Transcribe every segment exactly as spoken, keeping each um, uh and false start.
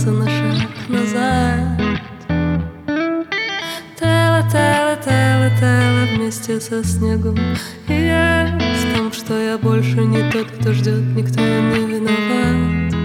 шанса на шаг назад. Таяла, таяла, таяла, таяла вместе со снегом. И я в том, что я больше не тот, кто ждет, никто не виноват.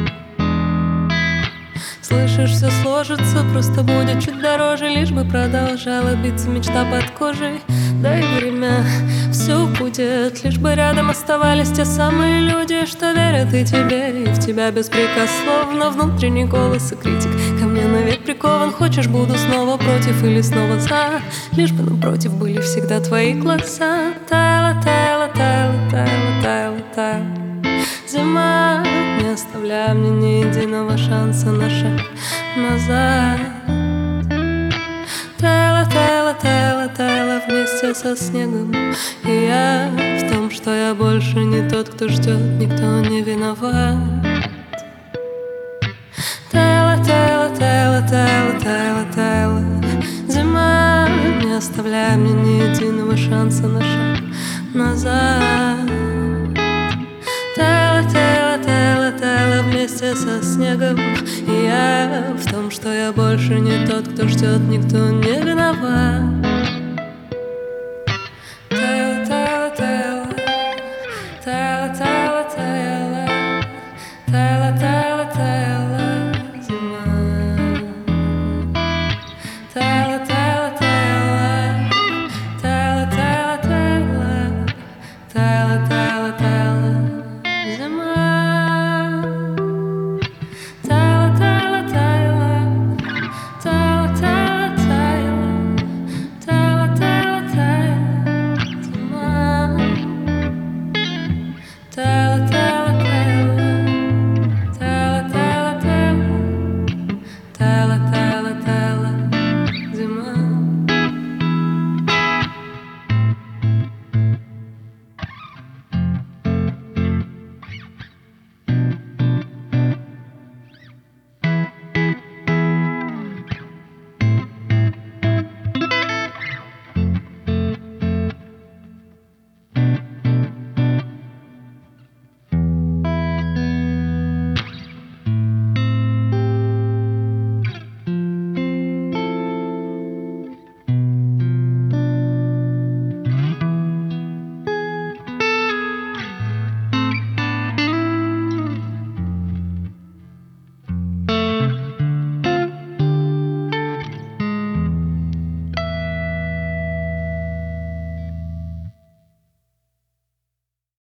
Слышишь, все сложится, просто будет чуть дороже, лишь бы продолжала биться мечта под кожей. Дай время, все будет, лишь бы рядом оставались те самые люди, что верят и тебе, и в тебя беспрекословно. Внутренний голос и критик ко мне навек прикован. Хочешь, буду снова против или снова за, лишь бы напротив были всегда твои глаза. Таяла, таяла, таяла, таяла, таяла, таяла зима, не оставляя мне ни единого шанса на шаг назад. Таяла, таяла, таяла, таяла вместе со снегом. И я в том, что я больше не тот, кто ждет, никто не виноват. Таяла, таяла, таяла, таяла, таяла, таяла зима, не оставляя мне ни единого шанса на шаг назад. Таяла, таяла, таяла, таяла вместе со снегом. И я в том, что я больше не тот, кто ждет, никто не виноват.